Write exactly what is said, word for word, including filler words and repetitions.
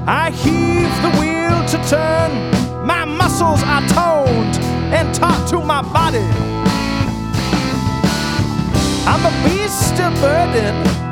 I heave the wheel to turn. My muscles are toned and taut to my body. I'm a beast of burden.